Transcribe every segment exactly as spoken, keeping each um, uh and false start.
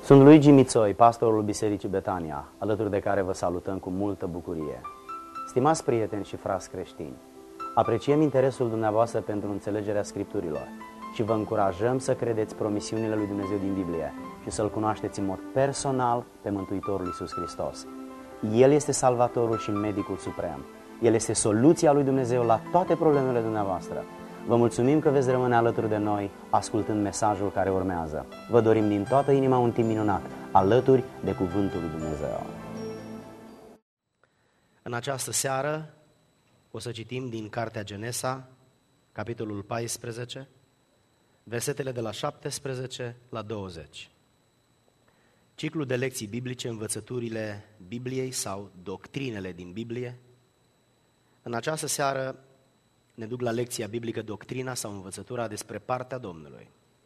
Sunt Luigi Mițoi, pastorul Bisericii Betania, alături de care vă salutăm cu multă bucurie. Stimați prieteni și frați creștini, apreciem interesul dumneavoastră pentru înțelegerea Scripturilor și vă încurajăm să credeți promisiunile lui Dumnezeu din Biblie și să-L cunoașteți în mod personal pe Mântuitorul Iisus Hristos. El este Salvatorul și Medicul Suprem. El este soluția lui Dumnezeu la toate problemele dumneavoastră. Vă mulțumim că veți rămâne alături de noi ascultând mesajul care urmează. Vă dorim din toată inima un timp minunat, alături de Cuvântul lui Dumnezeu. În această seară o să citim din Cartea Genesa, capitolul paisprezece, versetele de la șaptesprezece la douăzeci. Ciclul de lecții biblice, învățăturile Bibliei sau doctrinele din Biblie. În această seară ne duc la lecția biblică Doctrina sau învățătura despre partea Domnului.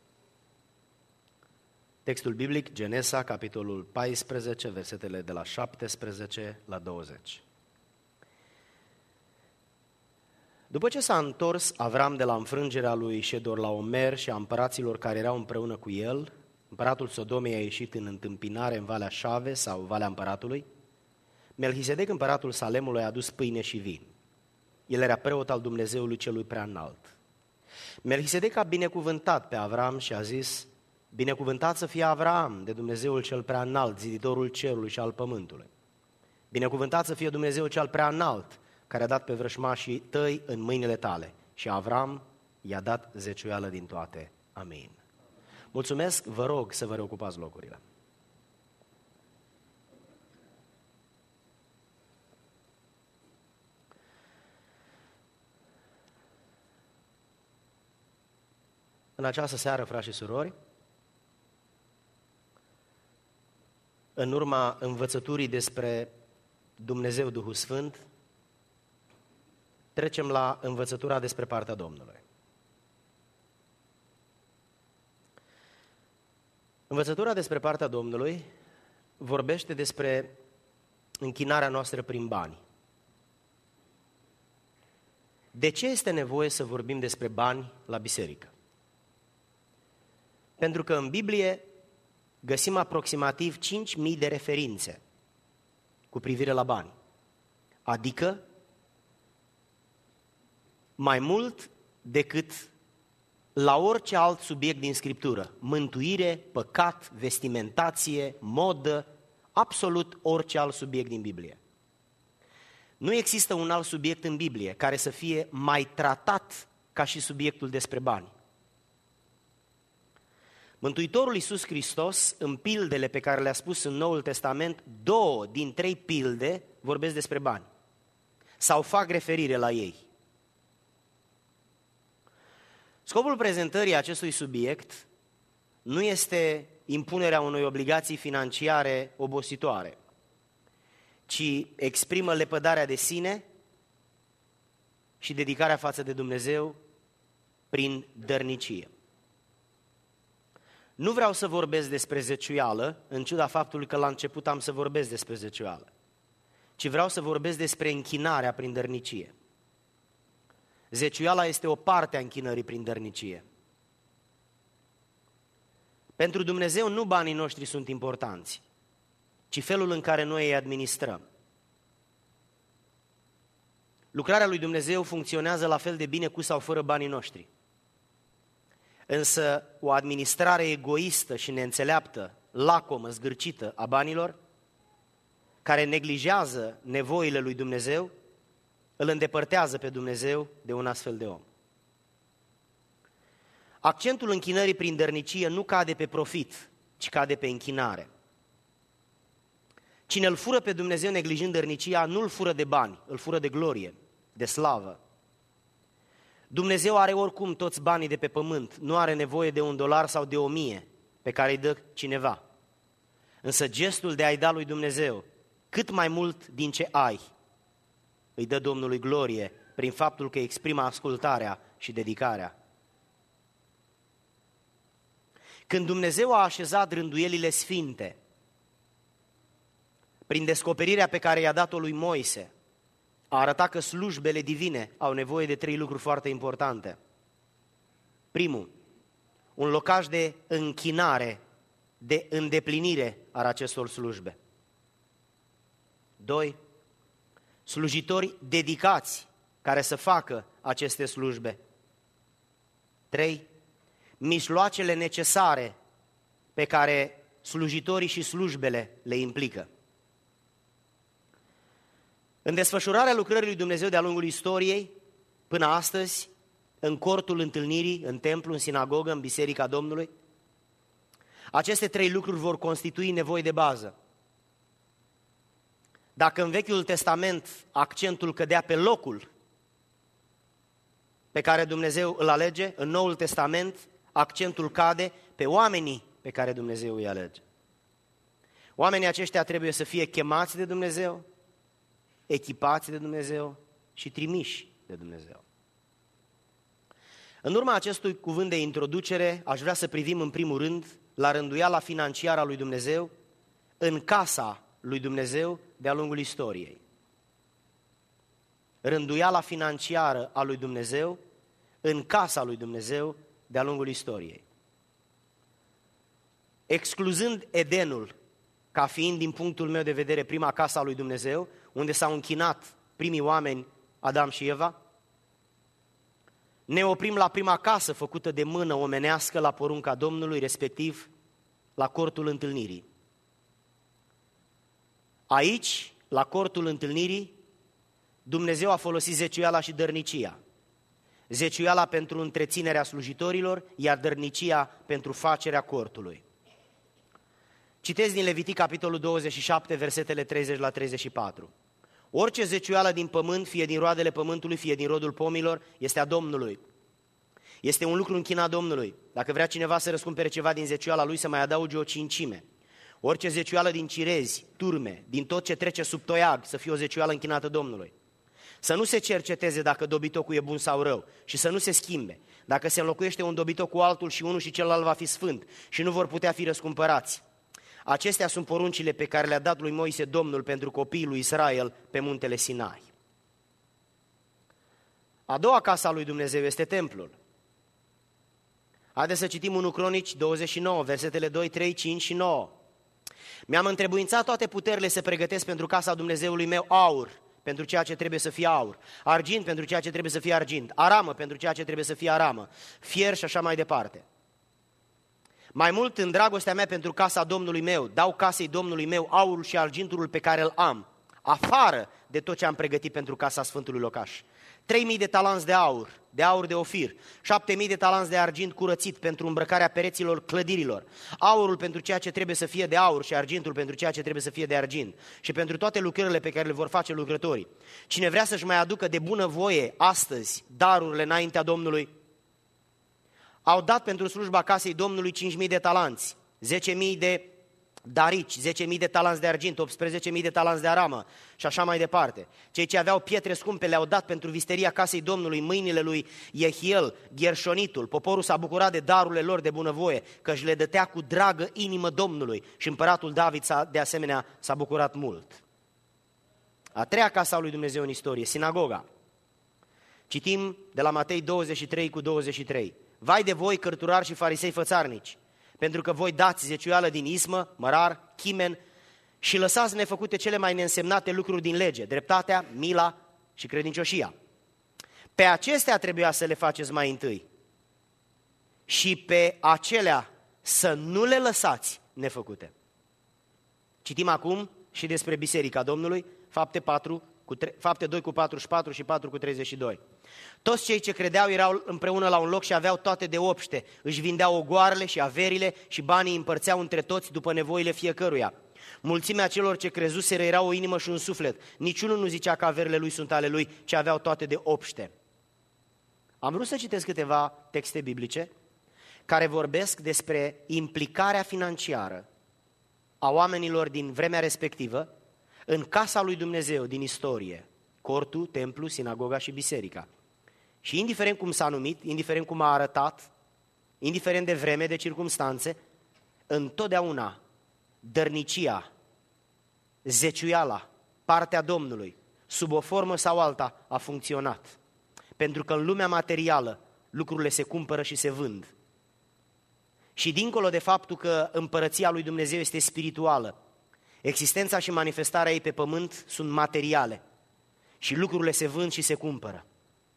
Textul biblic, Genesa, capitolul paisprezece, versetele de la șaptesprezece la douăzeci. După ce s-a întors Avram de la înfrângerea lui Ședorlaomer și a împăraților care erau împreună cu el, împăratul Sodomei a ieșit în întâmpinare în Valea Șave sau Valea Împăratului, Melchisedec, împăratul Salemului, a adus pâine și vin. El era preot al Dumnezeului celui preanalt. Melchisedec a binecuvântat pe Avram și a zis: binecuvântat să fie Avram de Dumnezeul cel preanalt, ziditorul cerului și al pământului. Binecuvântat să fie Dumnezeul cel preanalt, care a dat pe vrășmașii tăi în mâinile tale. Și Avram i-a dat zeciuială din toate. Amin. Mulțumesc, vă rog să vă reocupați locurile. În această seară, frați și surori, în urma învățăturii despre Dumnezeu Duhul Sfânt, trecem la învățătura despre partea Domnului. Învățătura despre partea Domnului vorbește despre închinarea noastră prin bani. De ce este nevoie să vorbim despre bani la biserică? Pentru că în Biblie găsim aproximativ cinci mii de referințe cu privire la bani. Adică mai mult decât la orice alt subiect din Scriptură. Mântuire, păcat, vestimentație, modă, absolut orice alt subiect din Biblie. Nu există un alt subiect în Biblie care să fie mai tratat ca și subiectul despre bani. Mântuitorul Iisus Hristos, în pildele pe care le-a spus în Noul Testament, două din trei pilde vorbesc despre bani sau fac referire la ei. Scopul prezentării acestui subiect nu este impunerea unei obligații financiare obositoare, ci exprimă lepădarea de sine și dedicarea față de Dumnezeu prin dărnicie. Nu vreau să vorbesc despre zeciuială, în ciuda faptului că la început am să vorbesc despre zeciuială, ci vreau să vorbesc despre închinarea prin dărnicie. Zeciuiala este o parte a închinării prin dărnicie. Pentru Dumnezeu nu banii noștri sunt importanți, ci felul în care noi îi administrăm. Lucrarea lui Dumnezeu funcționează la fel de bine cu sau fără banii noștri. Însă o administrare egoistă și neînțeleaptă, lacomă, zgârcită a banilor, care neglijează nevoile lui Dumnezeu, îl îndepărtează pe Dumnezeu de un astfel de om. Accentul închinării prin dărnicie nu cade pe profit, ci cade pe închinare. Cine îl fură pe Dumnezeu neglijând dărnicia, nu îl fură de bani, îl fură de glorie, de slavă. Dumnezeu are oricum toți banii de pe pământ, nu are nevoie de un dolar sau de o mie pe care îi dă cineva. Însă gestul de a-i da lui Dumnezeu cât mai mult din ce ai, îi dă Domnului glorie prin faptul că exprimă ascultarea și dedicarea. Când Dumnezeu a așezat rânduielile sfinte, prin descoperirea pe care i-a dat-o lui Moise, a arătat că slujbele divine au nevoie de trei lucruri foarte importante. Primul, un locaș de închinare de îndeplinire a acestor slujbe. Doi, slujitori dedicați care să facă aceste slujbe. Trei, mijloacele necesare pe care slujitorii și slujbele le implică. În desfășurarea lucrării lui Dumnezeu de-a lungul istoriei, până astăzi, în cortul întâlnirii, în templu, în sinagogă, în biserica Domnului, aceste trei lucruri vor constitui nevoi de bază. Dacă în Vechiul Testament accentul cădea pe locul pe care Dumnezeu îl alege, în Noul Testament accentul cade pe oamenii pe care Dumnezeu îi alege. Oamenii aceștia trebuie să fie chemați de Dumnezeu, echipați de Dumnezeu și trimiși de Dumnezeu. În urma acestui cuvânt de introducere, aș vrea să privim în primul rând la rânduiala financiară a lui Dumnezeu în casa lui Dumnezeu de-a lungul istoriei. Rânduiala financiară a lui Dumnezeu în casa lui Dumnezeu de-a lungul istoriei. Excluzând Edenul ca fiind, din punctul meu de vedere, prima casă a lui Dumnezeu, unde s-au închinat primii oameni, Adam și Eva, ne oprim la prima casă făcută de mână omenească la porunca Domnului, respectiv la cortul întâlnirii. Aici, la cortul întâlnirii, Dumnezeu a folosit zeciuiala și dărnicia. Zeciuiala pentru întreținerea slujitorilor, iar dărnicia pentru facerea cortului. Citez din Levitic, capitolul douăzeci și șapte, versetele treizeci la treizeci și patru. Orice zeciuială din pământ, fie din roadele pământului, fie din rodul pomilor, este a Domnului. Este un lucru închinat Domnului. Dacă vrea cineva să răscumpere ceva din zeciuiala lui, să mai adauge o cincime. Orice zeciuială din cirezi, turme, din tot ce trece sub toiag, să fie o zeciuială închinată Domnului. Să nu se cerceteze dacă dobitocul e bun sau rău și să nu se schimbe. Dacă se înlocuiește un dobitoc cu altul și unul și celălalt va fi sfânt și nu vor putea fi răscumpărați. Acestea sunt poruncile pe care le-a dat lui Moise Domnul pentru copiii lui Israel pe muntele Sinai. A doua casă a lui Dumnezeu este templul. Haideți să citim unu Cronici douăzeci și nouă, versetele doi, trei, cinci și nouă. Mi-am întrebuințat toate puterile să pregătesc pentru casa Dumnezeului meu aur, pentru ceea ce trebuie să fie aur, argint pentru ceea ce trebuie să fie argint, aramă pentru ceea ce trebuie să fie aramă, fier și așa mai departe. Mai mult, în dragostea mea pentru casa Domnului meu, dau casei Domnului meu aurul și argintul pe care îl am, afară de tot ce am pregătit pentru casa Sfântului Locaș. Trei mii de talanți de aur, de aur de ofir, șapte mii de talanți de argint curățit pentru îmbrăcarea pereților clădirilor, aurul pentru ceea ce trebuie să fie de aur și argintul pentru ceea ce trebuie să fie de argint și pentru toate lucrările pe care le vor face lucrătorii. Cine vrea să-și mai aducă de bună voie astăzi darurile înaintea Domnului, au dat pentru slujba casei Domnului cinci mii de talanți, zece mii de darici, zece mii de talanți de argint, optsprezece mii de talanți de aramă și așa mai departe. Cei ce aveau pietre scumpe le-au dat pentru visteria casei Domnului, mâinile lui Jehiel, Gherșonitul. Poporul s-a bucurat de darurile lor de bunăvoie, că își le dătea cu dragă inimă Domnului și împăratul David s-a, de asemenea s-a bucurat mult. A treia casă a lui Dumnezeu în istorie, sinagoga. Citim de la Matei douăzeci și trei cu douăzeci și trei. Vai de voi, cărturari și farisei fățarnici, pentru că voi dați zeciuială din ismă, mărar, chimen și lăsați nefăcute cele mai neînsemnate lucruri din lege, dreptatea, mila și credincioșia. Pe acestea trebuia să le faceți mai întâi și pe acelea să nu le lăsați nefăcute. Citim acum și despre Biserica Domnului, fapte, patru, cu tre- fapte doi cu patruzeci și patru și patru cu treizeci și doi. Toți cei ce credeau erau împreună la un loc și aveau toate de obște, își vindeau ogoarele și averile și banii împărțeau între toți după nevoile fiecăruia. Mulțimea celor ce crezuseră era o inimă și un suflet, niciunul nu zicea că averile lui sunt ale lui, ci aveau toate de obște. Am vrut să citesc câteva texte biblice care vorbesc despre implicarea financiară a oamenilor din vremea respectivă în casa lui Dumnezeu din istorie, cortul, templu, sinagoga și biserica. Și indiferent cum s-a numit, indiferent cum a arătat, indiferent de vreme, de circumstanțe, întotdeauna dărnicia, zeciuiala, partea Domnului, sub o formă sau alta, a funcționat. Pentru că în lumea materială lucrurile se cumpără și se vând. Și dincolo de faptul că împărăția lui Dumnezeu este spirituală, existența și manifestarea ei pe pământ sunt materiale și lucrurile se vând și se cumpără.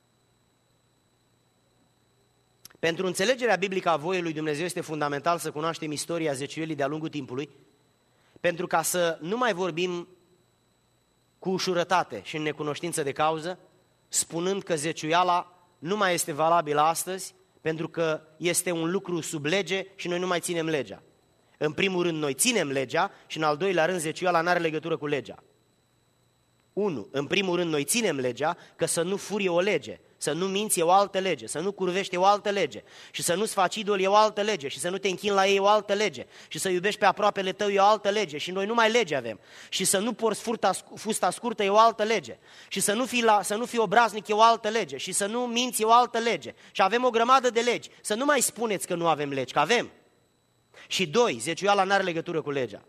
Pentru înțelegerea biblică a voiei lui Dumnezeu este fundamental să cunoaștem istoria zeciuielii de-a lungul timpului, pentru ca să nu mai vorbim cu ușurătate și în necunoștință de cauză, spunând că zeciuiala nu mai este valabilă astăzi, pentru că este un lucru sub lege și noi nu mai ținem legea. În primul rând, noi ținem legea și în al doilea rând, zeciuiala nu are legătură cu legea. Unu, în primul rând, noi ținem legea, că să nu furi e o lege, să nu minți e o altă lege, să nu curvești e o altă lege și să nu-ți faci idol e o altă lege și să nu te închini la ei e o altă lege și să iubești pe aproapele tău e o altă lege și noi numai lege avem și să nu porți furta, fusta scurtă e o altă lege și să nu fii, la, să nu fii obraznic e o altă lege și să nu minți e o altă lege și avem o grămadă de legi. Să nu mai spuneți că nu avem legi, că avem. Și doi, zeciuiala n-are legătură cu legea.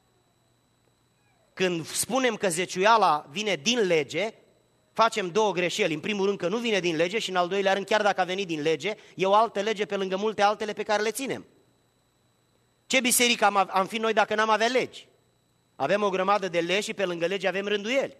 Când spunem că zeciuiala vine din lege, facem două greșeli. În primul rând că nu vine din lege și în al doilea rând, chiar dacă a venit din lege, e o altă lege pe lângă multe altele pe care le ținem. Ce biserică am, am fi noi dacă n-am avea legi? Avem o grămadă de legi și pe lângă lege avem rânduieli.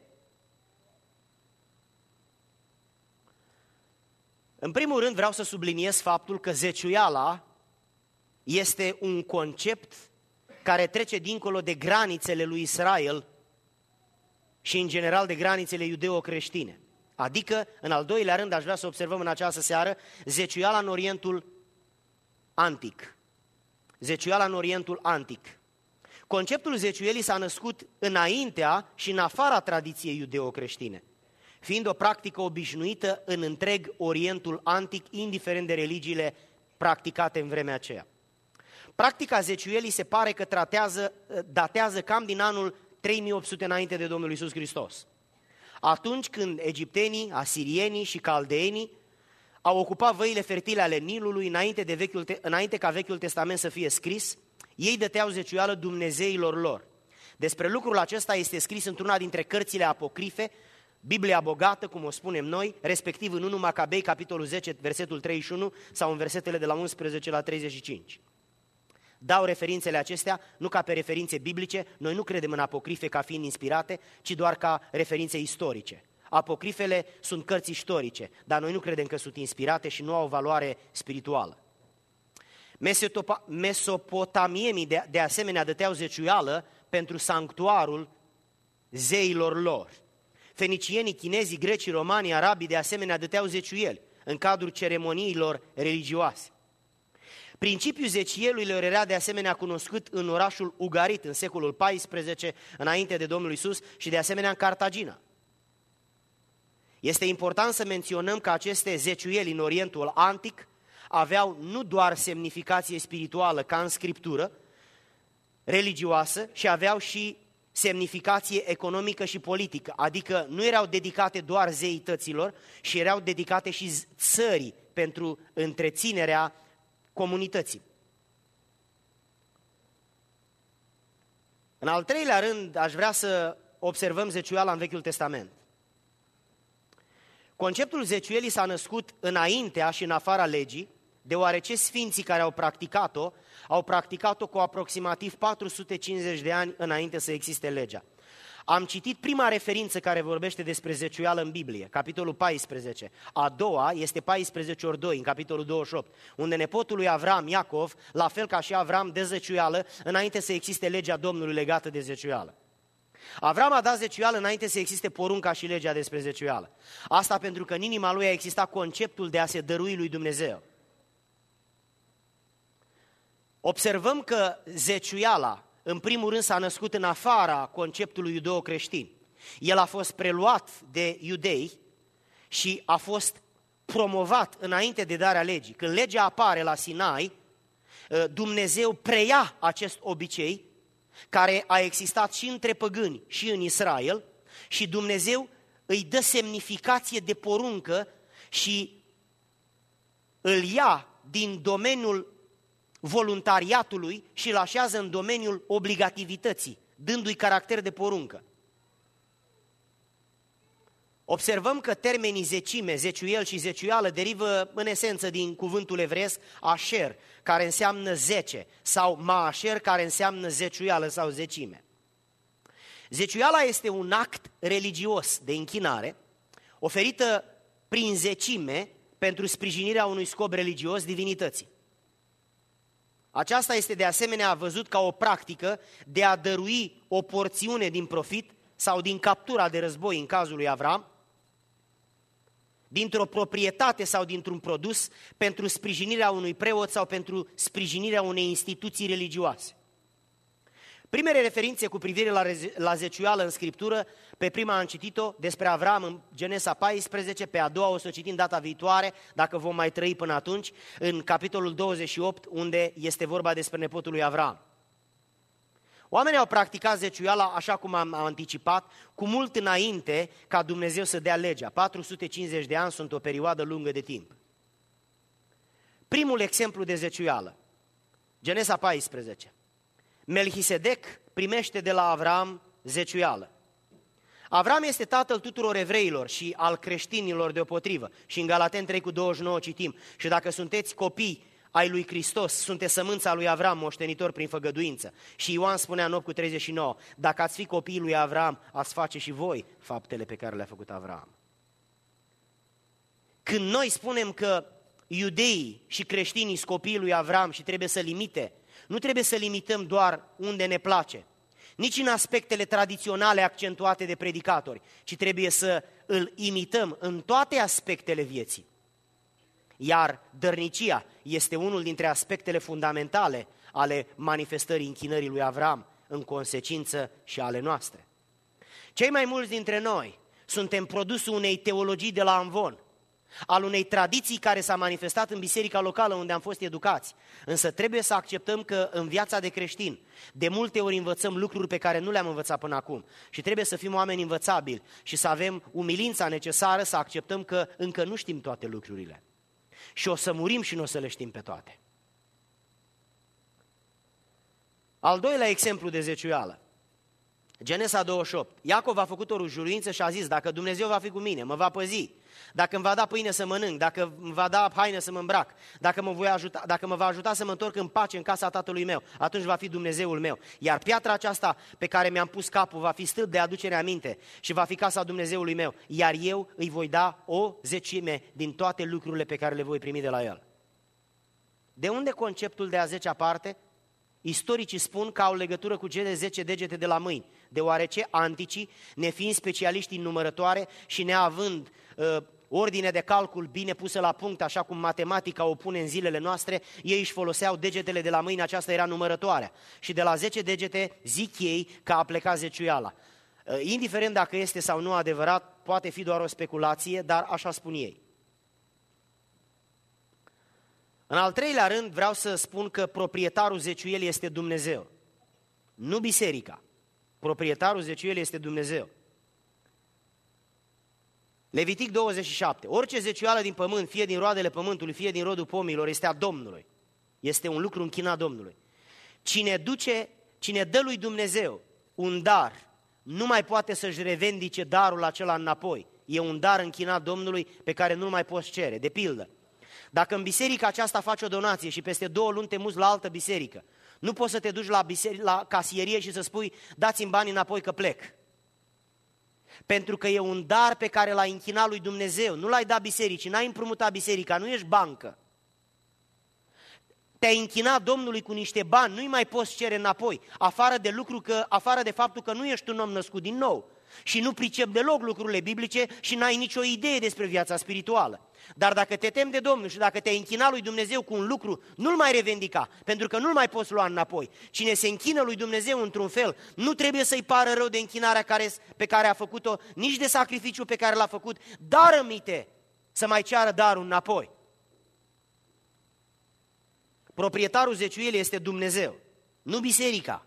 În primul rând vreau să subliniez faptul că zeciuiala este un concept care trece dincolo de granițele lui Israel și în general de granițele iudeo-creștine. Adică, în al doilea rând, aș vrea să observăm în această seară, zeciuiala în Orientul Antic. Zeciuiala în Orientul Antic. Conceptul zeciuielii s-a născut înaintea și în afara tradiției iudeo-creștine, fiind o practică obișnuită în întreg Orientul Antic, indiferent de religiile practicate în vremea aceea. Practica zeciuielii se pare că tratează, datează cam din anul trei mii opt sute înainte de Domnul Iisus Hristos. Atunci când egiptenii, asirienii și caldeenii au ocupat văile fertile ale Nilului înainte, de vechiul, înainte ca Vechiul Testament să fie scris, ei dăteau zeciuială dumnezeilor lor. Despre lucrul acesta este scris într-una dintre cărțile apocrife, Biblia bogată, cum o spunem noi, respectiv în unu Macabei, capitolul zece, versetul treizeci și unu, sau în versetele de la unsprezece la treizeci și cinci. Dau referințele acestea nu ca pe referințe biblice, noi nu credem în apocrife ca fiind inspirate, ci doar ca referințe istorice. Apocrifele sunt cărți istorice, dar noi nu credem că sunt inspirate și nu au valoare spirituală. Mesopotamienii de, de asemenea dăteau zeciuială pentru sanctuarul zeilor lor. Fenicienii, chinezii, grecii, romanii, arabii de asemenea dăteau zeciuieli în cadrul ceremoniilor religioase. Principiul zeciuielilor era de asemenea cunoscut în orașul Ugarit în secolul paisprezece, înainte de Domnul Iisus, și de asemenea în Cartagina. Este important să menționăm că aceste zeciuieli în Orientul Antic aveau nu doar semnificație spirituală ca în Scriptură, religioasă, și aveau și semnificație economică și politică, adică nu erau dedicate doar zeităților, ci erau dedicate și țării pentru întreținerea comunității. În al treilea rând, aș vrea să observăm zeciuiala în Vechiul Testament. Conceptul zeciuielii s-a născut înaintea și în afara legii, deoarece sfinții care au practicat-o, au practicat-o cu aproximativ patru sute cincizeci de ani înainte să existe legea. Am citit prima referință care vorbește despre zeciuială în Biblie, capitolul paisprezece. A doua este paisprezece ori doi, în capitolul douăzeci și opt, unde nepotul lui Avram, Iacov, la fel ca și Avram, dă zeciuială înainte să existe legea Domnului legată de zeciuială. Avram a dat zeciuială înainte să existe porunca și legea despre zeciuială. Asta pentru că în inima lui a existat conceptul de a se dărui lui Dumnezeu. Observăm că zeciuiala, în primul rând, s-a născut în afara conceptului iudeo-creștin. El a fost preluat de iudei și a fost promovat înainte de darea legii. Când legea apare la Sinai, Dumnezeu preia acest obicei care a existat și între păgâni și în Israel și Dumnezeu îi dă semnificație de poruncă și îl ia din domeniul voluntariatului și îl așează în domeniul obligativității, dându-i caracter de poruncă. observăm că termenii zecime, zeciuiel și zeciuială derivă în esență din cuvântul evreiesc asher, care înseamnă zece, sau maasher, care înseamnă zeciuială sau zecime. Zeciuiala este un act religios de închinare, oferită prin zecime pentru sprijinirea unui scop religios divinității. Aceasta este de asemenea văzut ca o practică de a dărui o porțiune din profit sau din captura de război în cazul lui Avram, dintr-o proprietate sau dintr-un produs pentru sprijinirea unui preot sau pentru sprijinirea unei instituții religioase. Primele referințe cu privire la, la zeciuială în Scriptură, pe prima am citit-o despre Avram în Genesa paisprezece, pe a doua o să o citim data viitoare, dacă vom mai trăi până atunci, în capitolul douăzeci și opt, unde este vorba despre nepotul lui Avram. Oamenii au practicat zeciuiala, așa cum am anticipat, cu mult înainte ca Dumnezeu să dea legea. patru sute cincizeci de ani sunt o perioadă lungă de timp. Primul exemplu de zeciuială, Genesa paisprezece. Melchisedec primește de la Avram zeciuială. Avram este tatăl tuturor evreilor și al creștinilor deopotrivă. Și în Galaten trei cu douăzeci și nouă citim: și dacă sunteți copii ai lui Hristos, sunteți sămânța lui Avram, moștenitor prin făgăduință. Și Ioan spunea în opt cu treizeci și nouă: dacă ați fi copiii lui Avram, ați face și voi faptele pe care le-a făcut Avram. Când noi spunem că iudeii și creștinii sunt copiii lui Avram și trebuie să limite, nu trebuie să limităm doar unde ne place, nici în aspectele tradiționale accentuate de predicatori, ci trebuie să îl imităm în toate aspectele vieții. Iar dărnicia este unul dintre aspectele fundamentale ale manifestării închinării lui Avram, în consecință și ale noastre. Cei mai mulți dintre noi suntem produsul unei teologii de la amvon, al unei tradiții care s-a manifestat în biserica locală unde am fost educați. Însă trebuie să acceptăm că în viața de creștin de multe ori învățăm lucruri pe care nu le-am învățat până acum și trebuie să fim oameni învățabili și să avem umilința necesară să acceptăm că încă nu știm toate lucrurile și o să murim și nu o să le știm pe toate. Al doilea exemplu de zeciuială, Genesa douăzeci și opt. Iacov a făcut o rujuruință și a zis: dacă Dumnezeu va fi cu mine, mă va păzi, dacă îmi va da pâine să mănânc, dacă îmi va da haine să mă îmbrac, dacă mă, voi ajuta, dacă mă va ajuta să mă întorc în pace în casa tatălui meu, atunci va fi Dumnezeul meu. Iar piatra aceasta pe care mi-am pus capul va fi stâlp de aducere aminte și va fi casa Dumnezeului meu, iar eu îi voi da o zecime din toate lucrurile pe care le voi primi de la el. De unde conceptul de a zecea parte? Istoricii spun că au legătură cu cele zece degete de la mâini, deoarece anticii, nefiind specialiști în numărătoare și neavând uh, ordine de calcul bine pusă la punct, așa cum matematica o pune în zilele noastre, ei își foloseau degetele de la mâini, aceasta era numărătoarea. Și de la zece degete zic ei că a plecat zeciuiala. Uh, indiferent dacă este sau nu adevărat, poate fi doar o speculație, dar așa spun ei. În al treilea rând vreau să spun că proprietarul zeciuielii este Dumnezeu, nu biserica. Proprietarul zeciuielii este Dumnezeu. Levitic douăzeci și șapte. Orice zeciuială din pământ, fie din roadele pământului, fie din rodul pomilor, este a Domnului. Este un lucru închinat Domnului. Cine duce, cine dă lui Dumnezeu un dar, nu mai poate să-și revendice darul acela înapoi. E un dar închinat Domnului pe care nu-l mai poți cere. De pildă, dacă în biserica aceasta faci o donație și peste două luni te muți la altă biserică, nu poți să te duci la, biserică, la casierie și să spui: dați-mi banii înapoi că plec. Pentru că e un dar pe care l-ai închinat lui Dumnezeu, nu l-ai dat bisericii, n-ai împrumutat biserica, nu ești bancă. Te-ai închinat Domnului cu niște bani, nu-i mai poți cere înapoi, afară de, lucru că, afară de faptul că nu ești un om născut din nou și nu pricep deloc lucrurile biblice și n-ai nicio idee despre viața spirituală. Dar dacă te temi de Domnul și dacă te-ai închinat lui Dumnezeu cu un lucru, nu-l mai revendica, pentru că nu-l mai poți lua înapoi. Cine se închină lui Dumnezeu într-un fel, nu trebuie să-i pară rău de închinarea care, pe care a făcut-o, nici de sacrificiul pe care l-a făcut, dar rămite să mai ceară darul înapoi. Proprietarul zeciuielii este Dumnezeu, nu biserica.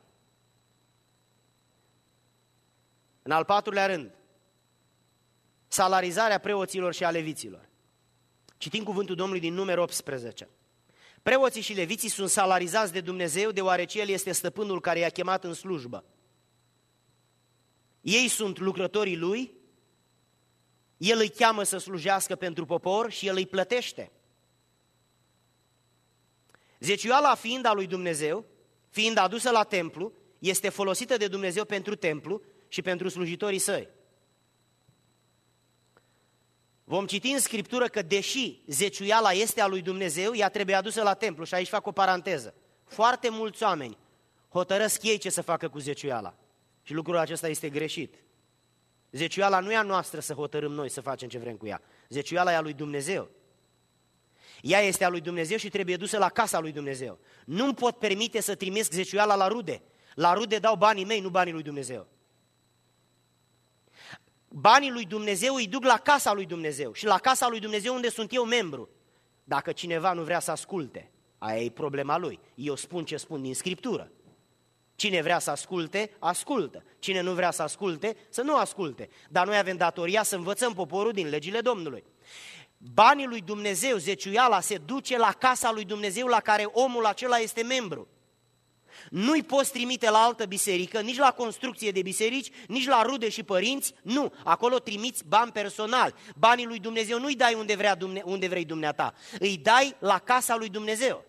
În al patrulea rând, salarizarea preoților și a leviților. Citim cuvântul Domnului din Numeri optsprezece. Preoții și leviții sunt salarizați de Dumnezeu deoarece El este stăpânul care i-a chemat în slujbă. Ei sunt lucrătorii Lui, El îi cheamă să slujească pentru popor și El îi plătește. Zeciuiala fiind a lui Dumnezeu, fiind adusă la templu, este folosită de Dumnezeu pentru templu și pentru slujitorii săi. Vom citi în Scriptură că deși zeciuiala este a lui Dumnezeu, ea trebuie adusă la templu și aici fac o paranteză. Foarte mulți oameni hotărăsc ei ce să facă cu zeciuiala și lucrul acesta este greșit. Zeciuiala nu e a noastră să hotărâm noi să facem ce vrem cu ea. Zeciuiala e a lui Dumnezeu. Ea este a lui Dumnezeu și trebuie dusă la casa lui Dumnezeu. Nu-mi pot permite să trimesc zeciuiala la rude. La rude dau banii mei, nu banii lui Dumnezeu. Banii lui Dumnezeu îi duc la casa lui Dumnezeu și la casa lui Dumnezeu unde sunt eu membru. Dacă cineva nu vrea să asculte, aia e problema lui. Eu spun ce spun din Scriptură. Cine vrea să asculte, ascultă. Cine nu vrea să asculte, să nu asculte. Dar noi avem datoria să învățăm poporul din legile Domnului. Banii lui Dumnezeu, zeciuiala, se duce la casa lui Dumnezeu la care omul acela este membru. Nu-i poți trimite la altă biserică, nici la construcție de biserici, nici la rude și părinți, nu. Acolo trimiți bani personali. Banii lui Dumnezeu nu-i dai unde, vrea, unde vrei dumneata, îi dai la casa lui Dumnezeu.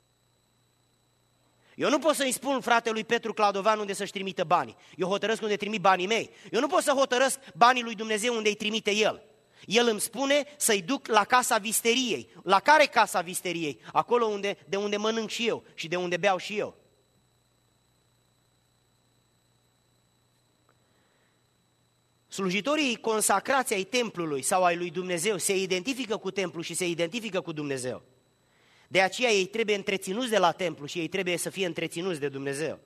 Eu nu pot să-i spun fratelui Petru Cladovan unde să-și trimită banii. Eu hotărăsc unde trimit banii mei. Eu nu pot să hotărăsc banii lui Dumnezeu unde îi trimite el. El îmi spune să-i duc la casa visteriei. La care casa visteriei? Acolo unde, de unde mănânc și eu și de unde beau și eu. Slujitorii consacrați ai templului sau ai lui Dumnezeu se identifică cu templul și se identifică cu Dumnezeu. De aceea ei trebuie întreținuți de la templu și ei trebuie să fie întreținuți de Dumnezeu.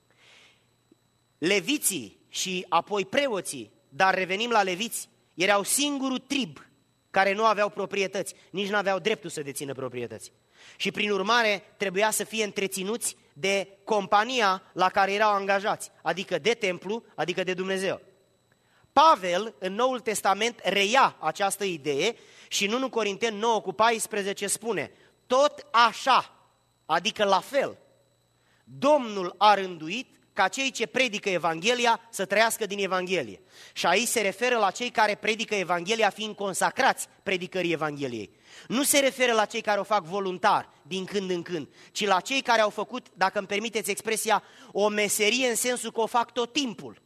Leviții și apoi preoții, dar revenim la leviți, erau singurul trib care nu aveau proprietăți, nici nu aveau dreptul să dețină proprietăți. Și prin urmare trebuia să fie întreținuți de compania la care erau angajați, adică de templu, adică de Dumnezeu. Pavel, în Noul Testament, reia această idee și în unu Corinteni nouă cu paisprezece spune: tot așa, adică la fel, Domnul a rânduit ca cei ce predică Evanghelia să trăiască din Evanghelie. Și aici se referă la cei care predică Evanghelia fiind consacrați predicării Evangheliei. Nu se referă la cei care o fac voluntar, din când în când, ci la cei care au făcut, dacă îmi permiteți expresia, o meserie în sensul că o fac tot timpul.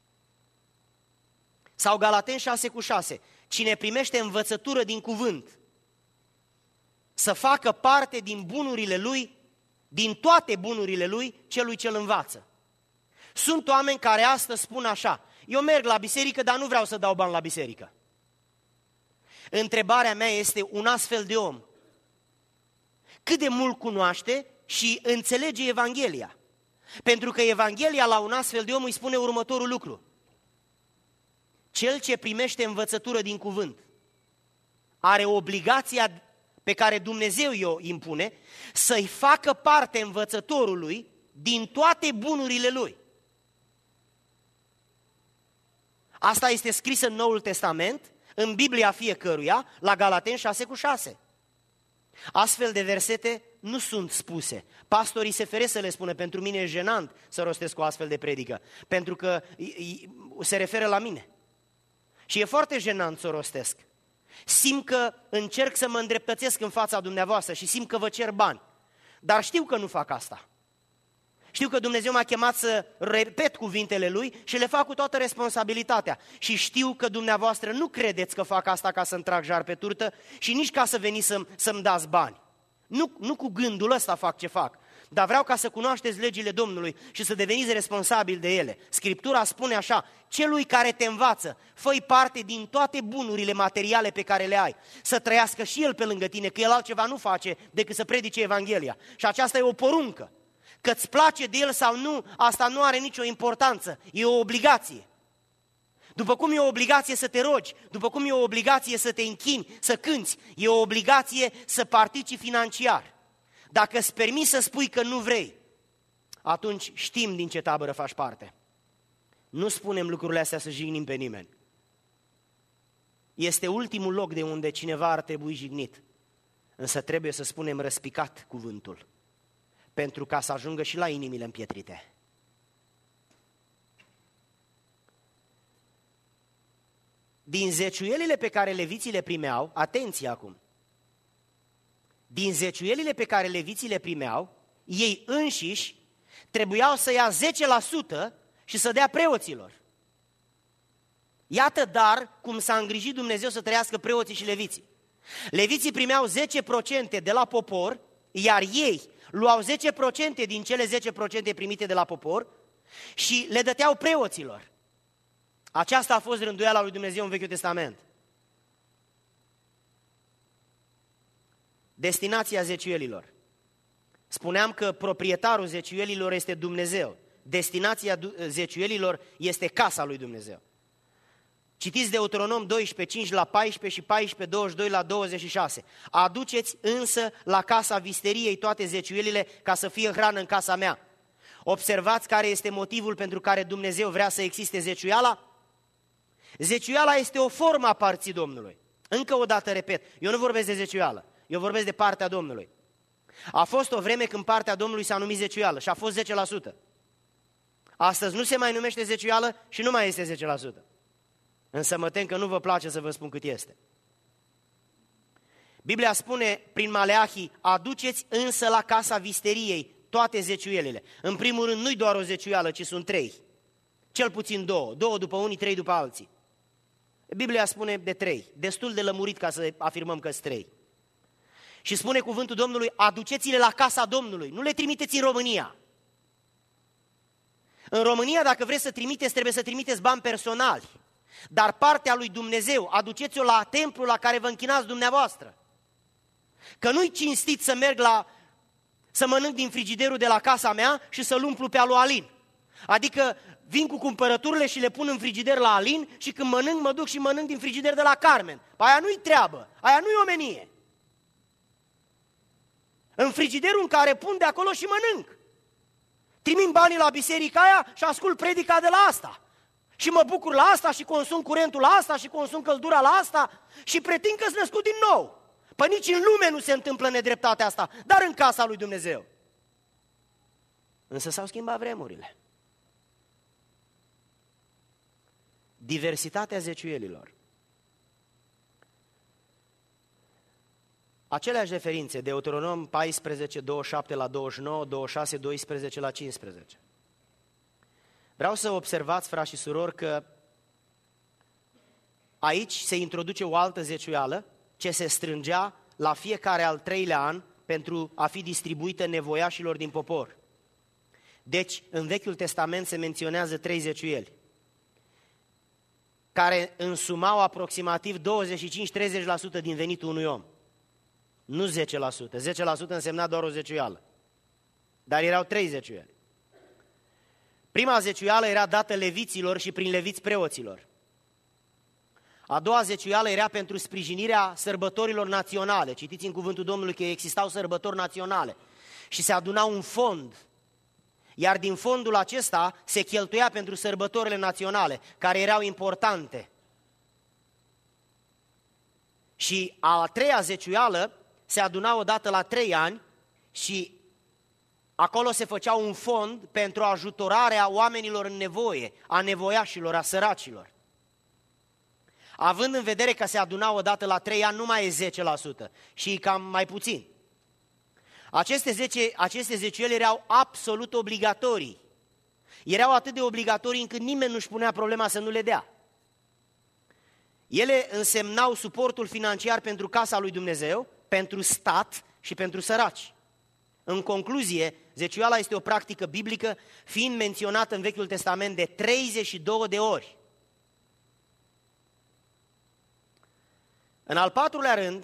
Sau Galateni șase cu șase, cine primește învățătură din cuvânt, să facă parte din bunurile lui, din toate bunurile lui, celui ce îl învață. Sunt oameni care astăzi spun așa: eu merg la biserică, dar nu vreau să dau bani la biserică. Întrebarea mea este, un astfel de om, cât de mult cunoaște și înțelege Evanghelia? Pentru că Evanghelia la un astfel de om îi spune următorul lucru: cel ce primește învățătură din cuvânt are obligația pe care Dumnezeu i-o impune să-i facă parte învățătorului din toate bunurile lui. Asta este scris în Noul Testament, în Biblia fiecăruia, la Galateni șase cu șase. Astfel de versete nu sunt spuse. Pastorii se feresc să le spună, pentru mine e jenant să rostesc o astfel de predică, pentru că se referă la mine. Și e foarte jenant să o rostesc. Simt că încerc să mă îndreptățesc în fața dumneavoastră și simt că vă cer bani. Dar știu că nu fac asta. Știu că Dumnezeu m-a chemat să repet cuvintele Lui și le fac cu toată responsabilitatea. Și știu că dumneavoastră nu credeți că fac asta ca să-mi trag jar pe turtă și nici ca să veniți să-mi, să-mi dați bani. Nu, nu cu gândul ăsta fac ce fac, dar vreau ca să cunoașteți legile Domnului și să deveniți responsabili de ele. Scriptura spune așa: celui care te învață, fă-i parte din toate bunurile materiale pe care le ai, să trăiască și el pe lângă tine, că el altceva nu face decât să predice Evanghelia. Și aceasta e o poruncă. Că-ți place de el sau nu, asta nu are nicio importanță, e o obligație. După cum e o obligație să te rogi, după cum e o obligație să te închini, să cânți, e o obligație să participi financiar. Dacă îți permiți să spui că nu vrei, atunci știm din ce tabără faci parte. Nu spunem lucrurile astea să jignim pe nimeni. Este ultimul loc de unde cineva ar trebui jignit, însă trebuie să spunem răspicat cuvântul, pentru ca să ajungă și la inimile împietrite. din zeciuielile pe care leviții le primeau, atenție acum, din zeciuielile pe care leviții le primeau, ei înșiși trebuiau să ia zece la sută și să dea preoților. Iată dar cum s-a îngrijit Dumnezeu să trăiască preoții și leviții. Leviții primeau zece la sută de la popor, iar ei luau zece la sută din cele zece la sută primite de la popor și le dăteau preoților. Aceasta a fost rânduiala lui Dumnezeu în Vechiul Testament. Destinația zeciuielilor. Spuneam că proprietarul zeciuielilor este Dumnezeu. Destinația zeciuielilor este casa lui Dumnezeu. Citiți Deuteronom doisprezece, cinci la paisprezece și paisprezece, douăzeci și doi la douăzeci și șase. Aduceți însă la casa visteriei toate zeciuielile ca să fie hrană în casa mea. Observați care este motivul pentru care Dumnezeu vrea să existe zeciuiala? Zeciuiala este o formă a parții Domnului. Încă o dată repet, eu nu vorbesc de zeciuială, eu vorbesc de partea Domnului. A fost o vreme când partea Domnului s-a numit zeciuială și a fost zece la sută. Astăzi nu se mai numește zeciuială și nu mai este zece la sută. Însă mă tem că nu vă place să vă spun cât este. Biblia spune prin Maleahi, aduceți însă la casa visteriei toate zeciuielile. În primul rând nu-i doar o zeciuială, ci sunt trei. Cel puțin două, două după unii, trei după alții. Biblia spune de trei, destul de lămurit ca să afirmăm că sunt trei. Și spune cuvântul Domnului, aduceți-le la casa Domnului, nu le trimiteți în România. În România, dacă vreți să trimiteți, trebuie să trimiteți bani personali. Dar partea lui Dumnezeu, aduceți-o la templul la care vă închinați dumneavoastră. Că nu-i cinstit să merg la, să mănânc din frigiderul de la casa mea și să-l umplu pe alu Alin. Adică vin cu cumpărăturile și le pun în frigider la Alin și când mănânc, mă duc și mănânc din frigider de la Carmen. Păi aia nu-i treabă, aia nu-i omenie. În frigiderul în care pun, de acolo și mănânc. Trimit banii la biserica aia și ascult predica de la asta. Și mă bucur la asta și consum curentul la asta și consum căldura la asta și pretind că-s născut din nou. Păi nici în lume nu se întâmplă nedreptatea asta, dar în casa lui Dumnezeu. Însă s-au schimbat vremurile. Diversitatea zeciuielilor. Aceleași referințe, Deuteronom paisprezece, douăzeci și șapte la douăzeci și nouă, douăzeci și șase, doisprezece la cincisprezece. Vreau să observați, frați și surori, că aici se introduce o altă zeciuială ce se strângea la fiecare al treilea an pentru a fi distribuită nevoiașilor din popor. Deci, în Vechiul Testament se menționează trei zeciuieli, care însumau aproximativ douăzeci și cinci la treizeci la sută din venitul unui om. Nu zece la sută. zece la sută însemna doar o zeciuială. Dar erau trei zeciuieli. Prima zeciuială era dată leviților și prin leviți preoților. A doua zeciuială era pentru sprijinirea sărbătorilor naționale. Citiți în cuvântul Domnului că existau sărbători naționale și se aduna un fond. Iar din fondul acesta se cheltuia pentru sărbătorile naționale, care erau importante. Și a treia zeciuială se aduna odată la trei ani și acolo se făcea un fond pentru ajutorarea oamenilor în nevoie, a nevoiașilor, a săracilor. Având în vedere că se aduna odată la trei ani, nu mai e zece la sută și cam mai puțin. Aceste, zece, aceste zeciuieli erau absolut obligatorii. Erau atât de obligatorii încât nimeni nu-și punea problema să nu le dea. Ele însemnau suportul financiar pentru casa lui Dumnezeu, pentru stat și pentru săraci. În concluzie, zeciuiala este o practică biblică, fiind menționată în Vechiul Testament de treizeci și două de ori. În al patrulea rând,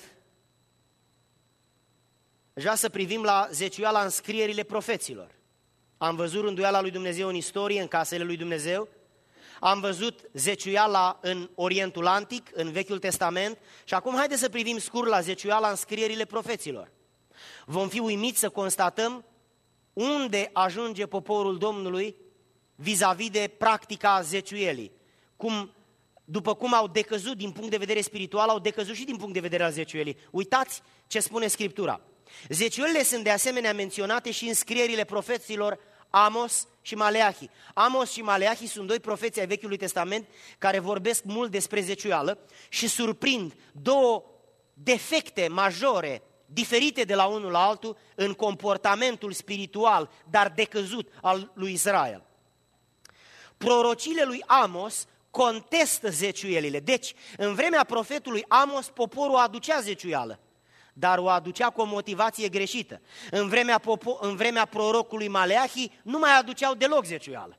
aș vrea să privim la zeciuiala în scrierile profeților. Am văzut rânduiala lui Dumnezeu în istorie, în casele lui Dumnezeu. Am văzut zeciuiala în Orientul Antic, în Vechiul Testament. Și acum haideți să privim scurt la zeciuiala în scrierile profeților. Vom fi uimiți să constatăm unde ajunge poporul Domnului vis-a-vis de practica zeciuielii. Cum, după cum au decăzut din punct de vedere spiritual, au decăzut și din punct de vedere al zeciuielii. Uitați ce spune Scriptura. Zeciuielile sunt de asemenea menționate și în scrierile profeților Amos și Maleahi. Amos și Maleahi sunt doi profeți ai Vechiului Testament care vorbesc mult despre zeciuială și surprind două defecte majore, diferite de la unul la altul, în comportamentul spiritual, dar decăzut al lui Israel. Prorociile lui Amos contestă zeciuielile. Deci, în vremea profetului Amos, poporul aducea zeciuială, dar o aducea cu o motivație greșită. În vremea, popo- în vremea prorocului Maleahi nu mai aduceau deloc zeciuială.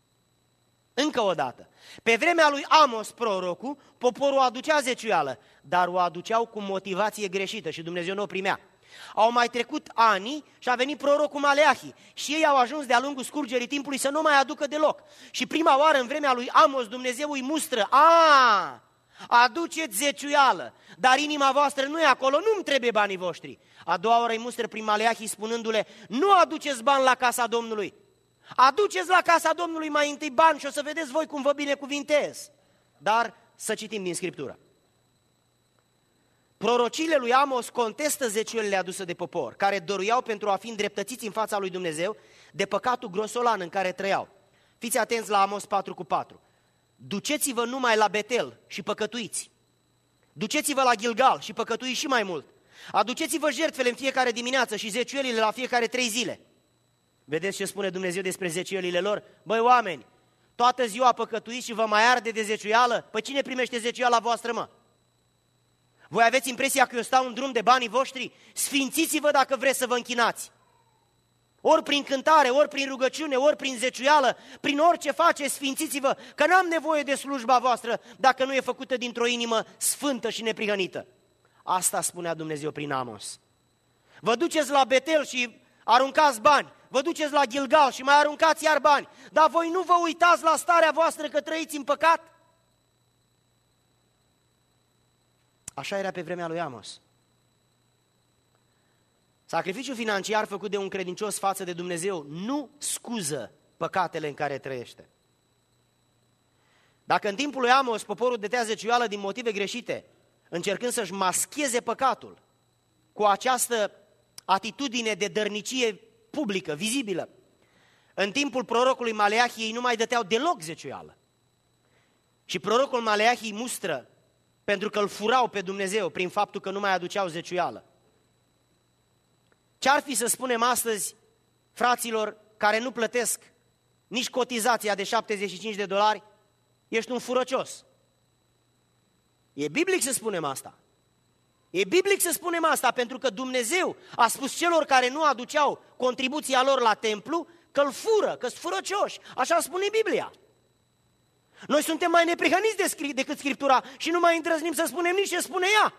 Încă o dată, pe vremea lui Amos, prorocul, poporul aducea zeciuială, dar o aduceau cu motivație greșită și Dumnezeu nu o primea. Au mai trecut ani și a venit prorocul Maleahi și ei au ajuns de-a lungul scurgerii timpului să nu mai aducă deloc. Și prima oară în vremea lui Amos Dumnezeu îi mustră: a, aduceți zeciuială, dar inima voastră nu e acolo, nu-mi trebuie banii voștri. A doua oară îi mustră prin Maleahi spunându-le: nu aduceți bani la casa Domnului, aduceți la casa Domnului mai întâi bani și o să vedeți voi cum vă binecuvintez. Dar să citim din Scriptură. Prorociile lui Amos contestă zeciuielile aduse de popor, care dăruiau pentru a fi îndreptățiți în fața lui Dumnezeu de păcatul grosolan în care trăiau. Fiți atenți la Amos patru cu patru. Duceți-vă numai la Betel și păcătuiți. Duceți-vă la Gilgal și păcătuiți și mai mult. Aduceți-vă jertfele în fiecare dimineață și zeciuielile la fiecare trei zile. Vedeți ce spune Dumnezeu despre zeciuielile lor? Băi oameni, toată ziua păcătuiți și vă mai arde de zeciuială? Păi cine primește zeciuiala voastră, mă? Voi aveți impresia că eu stau în drum de banii voștri? Sfințiți-vă dacă vreți să vă închinați. Ori prin cântare, ori prin rugăciune, ori prin zeciuială, prin orice faceți, sfințiți-vă, că n-am nevoie de slujba voastră dacă nu e făcută dintr-o inimă sfântă și neprihănită. Asta spunea Dumnezeu prin Amos. Vă duceți la Betel și aruncați bani, vă duceți la Gilgal și mai aruncați iar bani, dar voi nu vă uitați la starea voastră că trăiți în păcat? Așa era pe vremea lui Amos. Sacrificiul financiar făcut de un credincios față de Dumnezeu nu scuză păcatele în care trăiește. Dacă în timpul lui Amos poporul dădea zeciuială din motive greșite, încercând să-și mascheze păcatul cu această atitudine de dărnicie publică, vizibilă, în timpul prorocului Maleahi ei nu mai dăteau deloc zeciuială. Și prorocul Maleahi mustră pentru că îl furau pe Dumnezeu prin faptul că nu mai aduceau zeciuială. Ce-ar fi să spunem astăzi fraților care nu plătesc nici cotizația de șaptezeci și cinci de dolari? Ești un furăcios. E biblic să spunem asta. E biblic să spunem asta pentru că Dumnezeu a spus celor care nu aduceau contribuția lor la templu că îl fură, că sunt furăcioși. Așa spune Biblia. Noi suntem mai neprihăniți de scri- decât Scriptura și nu mai îndrăznim să spunem nici ce spune ea.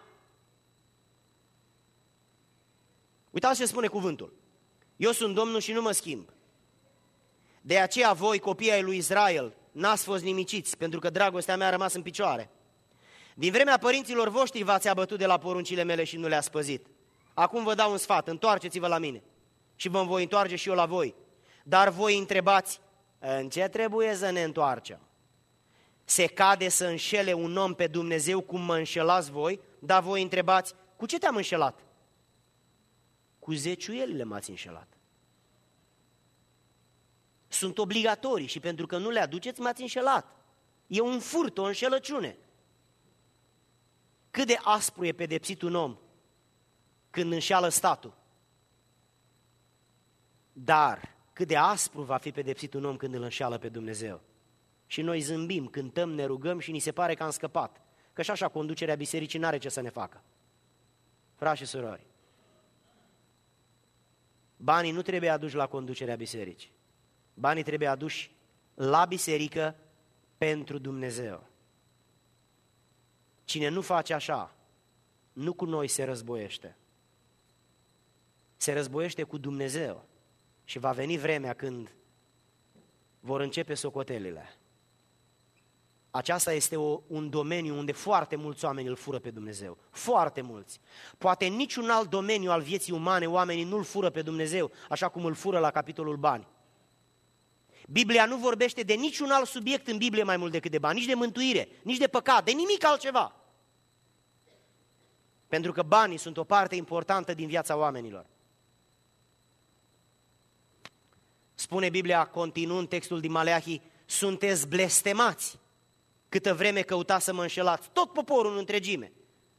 Uitați ce spune cuvântul. Eu sunt Domnul și nu mă schimb. De aceea voi, copiii ai lui Israel, n-ați fost nimiciți, pentru că dragostea mea a rămas în picioare. Din vremea părinților voștri v-ați abătut de la poruncile mele și nu le-ați păzit. Acum vă dau un sfat, întoarceți-vă la mine și vă voi întoarce și eu la voi. Dar voi întrebați, în ce trebuie să ne întoarcem? Se cade să înșele un om pe Dumnezeu cum mă înșelați voi, dar voi întrebați, cu ce te-am înșelat? Cu zeciuielile m-ați înșelat. Sunt obligatorii și pentru că nu le aduceți m-ați înșelat. E un furt, o înșelăciune. Cât de aspru e pedepsit un om când înșeală statul. Dar cât de aspru va fi pedepsit un om când îl înșeală pe Dumnezeu. Și noi zâmbim, cântăm, ne rugăm și ni se pare că am scăpat. Că și așa conducerea bisericii n-are ce să ne facă. Frați și surori, banii nu trebuie aduși la conducerea bisericii. Banii trebuie aduși la biserică pentru Dumnezeu. Cine nu face așa, nu cu noi se războiește. Se războiește cu Dumnezeu. Și va veni vremea când vor începe socotelile. Aceasta este o, un domeniu unde foarte mulți oameni îl fură pe Dumnezeu. Foarte mulți. Poate în niciun alt domeniu al vieții umane oamenii nu îl fură pe Dumnezeu, așa cum îl fură la capitolul bani. Biblia nu vorbește de niciun alt subiect în Biblie mai mult decât de bani, nici de mântuire, nici de păcat, de nimic altceva. Pentru că banii sunt o parte importantă din viața oamenilor. Spune Biblia, continuând textul din Maleahi, sunteți blestemați câtă vreme căutați să mă înșelați, tot poporul în întregime.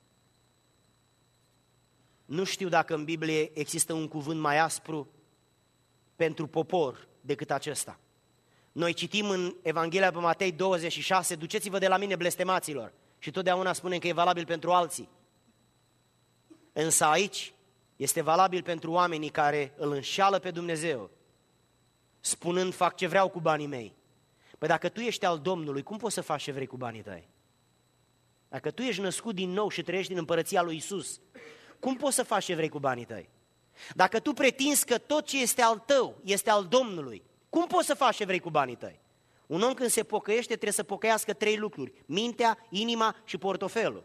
Nu știu dacă în Biblie există un cuvânt mai aspru pentru popor decât acesta. Noi citim în Evanghelia pe Matei douăzeci și șase, duceți-vă de la mine blestemaților, și totdeauna spunem că e valabil pentru alții. Însă aici este valabil pentru oamenii care îl înșeală pe Dumnezeu, spunând, fac ce vreau cu banii mei. Păi dacă tu ești al Domnului, cum poți să faci ce vrei cu banii tăi? Dacă tu ești născut din nou și trăiești în împărăția lui Iisus, cum poți să faci ce vrei cu banii tăi? Dacă tu pretinzi că tot ce este al tău este al Domnului, cum poți să faci ce vrei cu banii tăi? Un om când se pocăiește trebuie să pocăiască trei lucruri: mintea, inima și portofelul.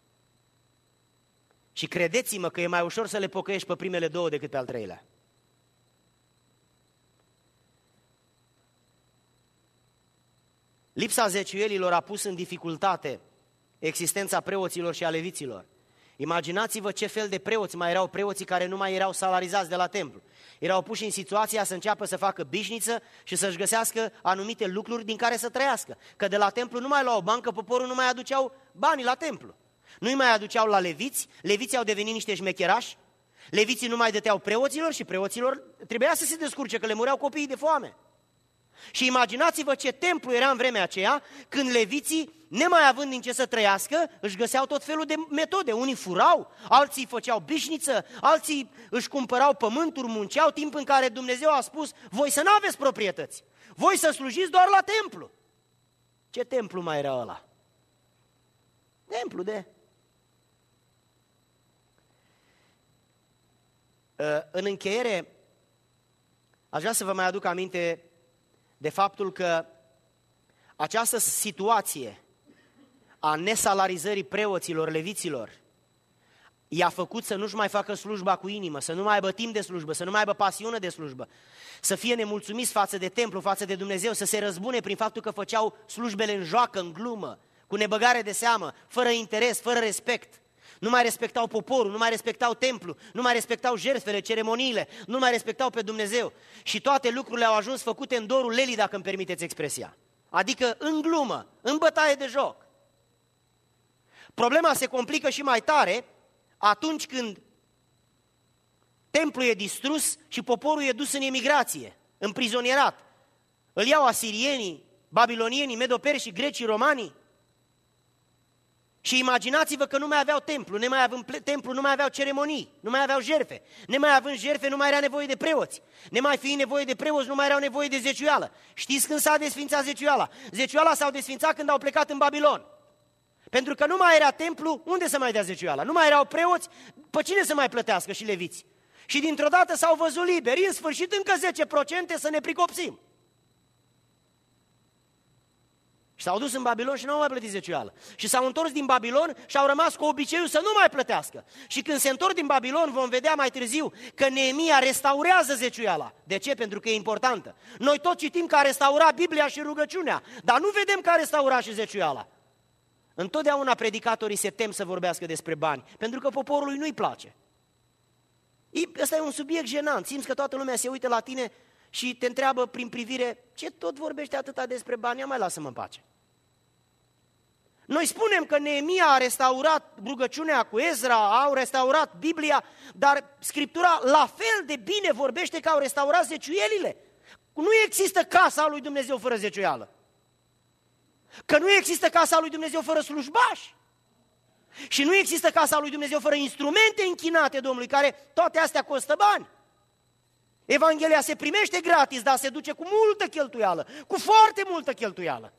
Și credeți-mă că e mai ușor să le pocăiești pe primele două decât pe al treilea. Lipsa zeciuielilor a pus în dificultate existența preoților și a leviților. Imaginați-vă ce fel de preoți mai erau preoții care nu mai erau salarizați de la templu. Erau puși în situația să înceapă să facă bișniță și să-și găsească anumite lucruri din care să trăiască. Că de la templu nu mai luau bani, că poporul nu mai aduceau banii la templu. Nu-i mai aduceau la leviți, leviții au devenit niște șmecherași, leviții nu mai dăteau preoților și preoților trebuia să se descurce, că le mureau copiii de foame. Și imaginați-vă ce templu era în vremea aceea, când leviții, nemai având din ce să trăiască, își găseau tot felul de metode. Unii furau, alții făceau bișniță, alții își cumpărau pământuri, munceau, timp în care Dumnezeu a spus, voi să n-aveți proprietăți, voi să slujiți doar la templu. Ce templu mai era ăla? Templu de... În încheiere, aș vrea să vă mai aduc aminte de faptul că această situație a nesalarizării preoților, leviților, i-a făcut să nu-și mai facă slujba cu inimă, să nu mai aibă timp de slujbă, să nu mai aibă pasiune de slujbă, să fie nemulțumiți față de templu, față de Dumnezeu, să se răzbune prin faptul că făceau slujbele în joacă, în glumă, cu nebăgare de seamă, fără interes, fără respect. Nu mai respectau poporul, nu mai respectau templu, nu mai respectau jertfele, ceremoniile, nu mai respectau pe Dumnezeu. Și toate lucrurile au ajuns făcute în dorul lelii, dacă îmi permiteți expresia. Adică în glumă, în bătaie de joc. Problema se complică și mai tare atunci când templul e distrus și poporul e dus în emigrație, în prizonierat. Îl iau asirienii, babilonienii, medo-perșii, grecii, romanii. Și imaginați-vă că nu mai aveau templu, nemai având templu, nu mai aveau ceremonii, nu mai aveau jertfe. Nemai având jertfe, nu mai era nevoie de preoți. Nemai fiind nevoie de preoți, nu mai erau nevoie de zeciuială. Știți când s-a desfințat zeciuiala? Zeciuiala s-au desfințat când au plecat în Babilon. Pentru că nu mai era templu, unde să mai dea zeciuiala? Nu mai erau preoți, pe cine să mai plătească și leviți? Și dintr-o dată s-au văzut liberi, în sfârșit încă zece la sută să ne pricopsim. Și s-au dus în Babilon și nu au mai plătit zeciuială. Și s-au întors din Babilon și au rămas cu obiceiul să nu mai plătească. Și când se întorc din Babilon vom vedea mai târziu că Neemia restaurează zeciuiala. De ce? Pentru că e importantă. Noi tot citim că a restaurat Biblia și rugăciunea, dar nu vedem că a restaurat și zeciuiala. Întotdeauna predicatorii se tem să vorbească despre bani, pentru că poporului nu-i place. Ăsta e un subiect jenant. Simți că toată lumea se uită la tine și te întreabă prin privire, ce tot vorbește atâta despre bani, ia mai lasă-mă în pace. Noi spunem că Neemia a restaurat rugăciunea cu Ezra, au restaurat Biblia, dar Scriptura la fel de bine vorbește că au restaurat zeciuielile. Nu există casa lui Dumnezeu fără zeciuială. Că nu există casa lui Dumnezeu fără slujbași. Și nu există casa lui Dumnezeu fără instrumente închinate Domnului, care toate astea costă bani. Evanghelia se primește gratis, dar se duce cu multă cheltuială, cu foarte multă cheltuială.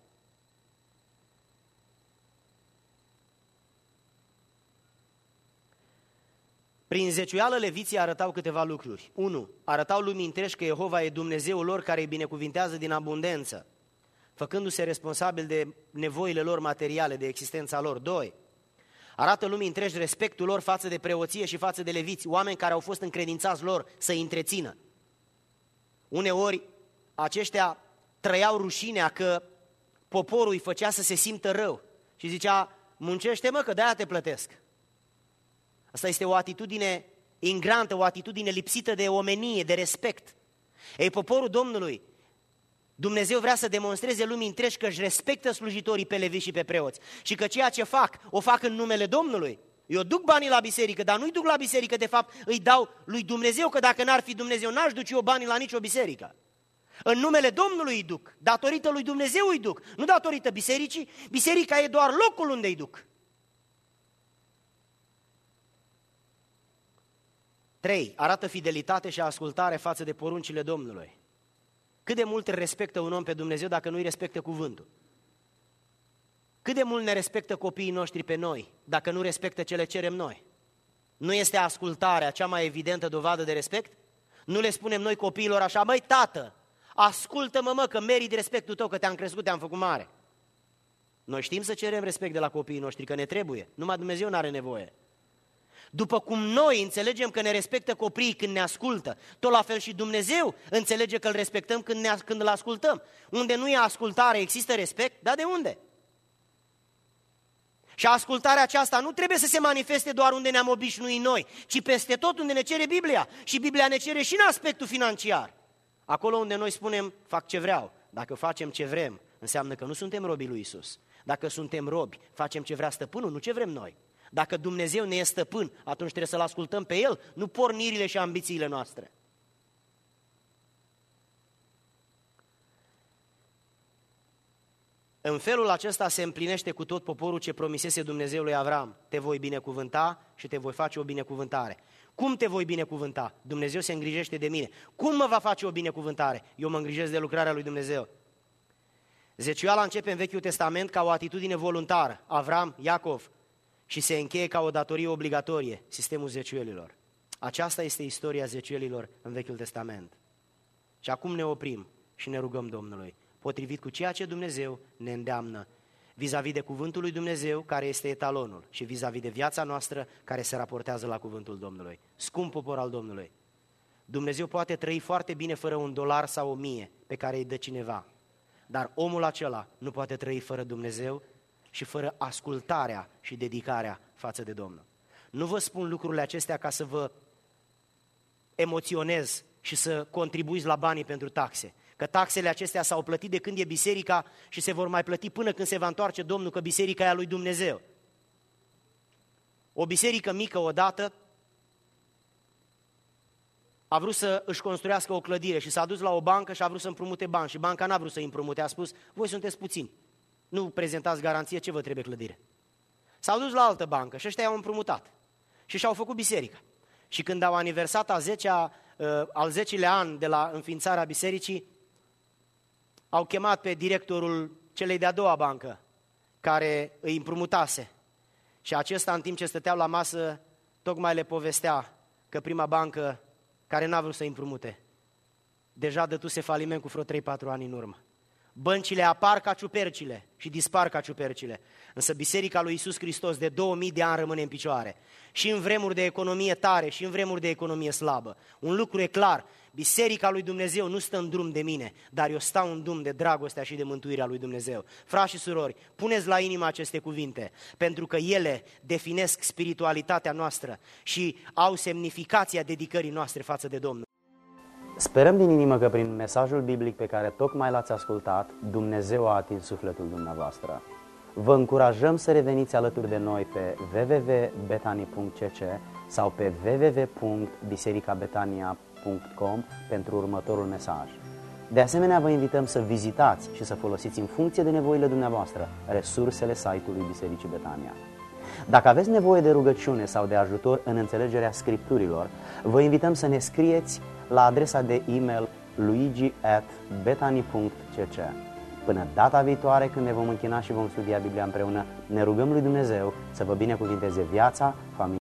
Prin zeciuială leviții arătau câteva lucruri. unu. Arătau lumii întregi că Jehova e Dumnezeul lor care îi binecuvintează din abundență, făcându-se responsabil de nevoile lor materiale, de existența lor. doi. Arată lumii întregi respectul lor față de preoție și față de leviți, oameni care au fost încredințați lor să îi întrețină. Uneori aceștia trăiau rușinea că poporul îi făcea să se simtă rău și zicea, muncește mă că de-aia te plătesc. Asta este o atitudine ingrantă, o atitudine lipsită de omenie, de respect. Ei, poporul Domnului, Dumnezeu vrea să demonstreze lumii întregi că își respectă slujitorii pe leviți și pe preoți și că ceea ce fac, o fac în numele Domnului. Eu duc banii la biserică, dar nu-i duc la biserică, de fapt îi dau lui Dumnezeu, că dacă n-ar fi Dumnezeu, n-aș duce eu banii la nicio biserică. În numele Domnului îi duc, datorită lui Dumnezeu îi duc, nu datorită bisericii. Biserica e doar locul unde îi duc. Trei, arată fidelitate și ascultare față de poruncile Domnului. Cât de mult respectă un om pe Dumnezeu dacă nu-i respectă cuvântul? Cât de mult ne respectă copiii noștri pe noi dacă nu respectă ce le cerem noi? Nu este ascultarea cea mai evidentă dovadă de respect? Nu le spunem noi copiilor așa: măi, tată, ascultă-mă, mă, că meriți respectul tău, că te-am crescut, te-am făcut mare. Noi știm să cerem respect de la copiii noștri, că ne trebuie, numai Dumnezeu n-are nevoie. După cum noi înțelegem că ne respectă copiii când ne ascultă, tot la fel și Dumnezeu înțelege că îl respectăm când, ne, când îl ascultăm. Unde nu e ascultare, există respect? Dar de unde? Și ascultarea aceasta nu trebuie să se manifeste doar unde ne-am obișnuit noi, ci peste tot unde ne cere Biblia. Și Biblia ne cere și în aspectul financiar. Acolo unde noi spunem, fac ce vreau. Dacă facem ce vrem, înseamnă că nu suntem robii lui Iisus. Dacă suntem robi, facem ce vrea stăpânul, nu ce vrem noi. Dacă Dumnezeu ne e stăpân, atunci trebuie să-L ascultăm pe El, nu pornirile și ambițiile noastre. În felul acesta se împlinește cu tot poporul ce promisese Dumnezeu lui Avram: te voi binecuvânta și te voi face o binecuvântare. Cum te voi binecuvânta? Dumnezeu se îngrijește de mine. Cum mă va face o binecuvântare? Eu mă îngrijesc de lucrarea lui Dumnezeu. Zeciuiala începe în Vechiul Testament ca o atitudine voluntară, Avram, Iacov, și se încheie ca o datorie obligatorie, sistemul zeciuielilor. Aceasta este istoria zeciuielilor în Vechiul Testament. Și acum ne oprim și ne rugăm Domnului, potrivit cu ceea ce Dumnezeu ne îndeamnă, vis-a-vis de cuvântul lui Dumnezeu, care este etalonul, și vis-a-vis de viața noastră, care se raportează la cuvântul Domnului. Scump popor al Domnului, Dumnezeu poate trăi foarte bine fără un dolar sau o mie pe care îi dă cineva, dar omul acela nu poate trăi fără Dumnezeu și fără ascultarea și dedicarea față de Domnul. Nu vă spun lucrurile acestea ca să vă emoționez și să contribuiți la banii pentru taxe, că taxele acestea s-au plătit de când e biserica și se vor mai plăti până când se va întoarce Domnul, că biserica e a lui Dumnezeu. O biserică mică odată a vrut să își construiască o clădire și s-a dus la o bancă și a vrut să împrumute bani și banca n-a vrut să îi împrumute, a spus: voi sunteți puțini, nu prezentați garanție, ce vă trebuie clădire? S-au dus la altă bancă și ăștia i-au împrumutat și și-au făcut biserica. Și când au aniversat a zecea, al zecelea an de la înființarea bisericii, au chemat pe directorul celei de-a doua bancă, care îi împrumutase. Și acesta, în timp ce stăteau la masă, tocmai le povestea că prima bancă, care n-a vrut să îi împrumute, deja dătuse faliment cu vreo trei patru ani în urmă. Băncile apar ca ciupercile și dispar ca ciupercile, însă Biserica lui Iisus Hristos de două mii de ani rămâne în picioare. Și în vremuri de economie tare și în vremuri de economie slabă. Un lucru e clar: Biserica lui Dumnezeu nu stă în drum de mine, dar eu stau în drum de dragostea și de mântuirea lui Dumnezeu. Frați și surori, puneți la inimă aceste cuvinte, pentru că ele definesc spiritualitatea noastră și au semnificația dedicării noastre față de Domnul. Sperăm din inimă că prin mesajul biblic pe care tocmai l-ați ascultat, Dumnezeu a atins sufletul dumneavoastră. Vă încurajăm să reveniți alături de noi pe w w w punct betani punct c c sau pe w w w punct biserica betania punct com pentru următorul mesaj. De asemenea, vă invităm să vizitați și să folosiți în funcție de nevoile dumneavoastră resursele site-ului Bisericii Betania. Dacă aveți nevoie de rugăciune sau de ajutor în înțelegerea Scripturilor, vă invităm să ne scrieți la adresa de e-mail luigi at betani punct c c. Până data viitoare, când ne vom închina și vom studia Biblia împreună, ne rugăm lui Dumnezeu să vă binecuvinteze viața, familia.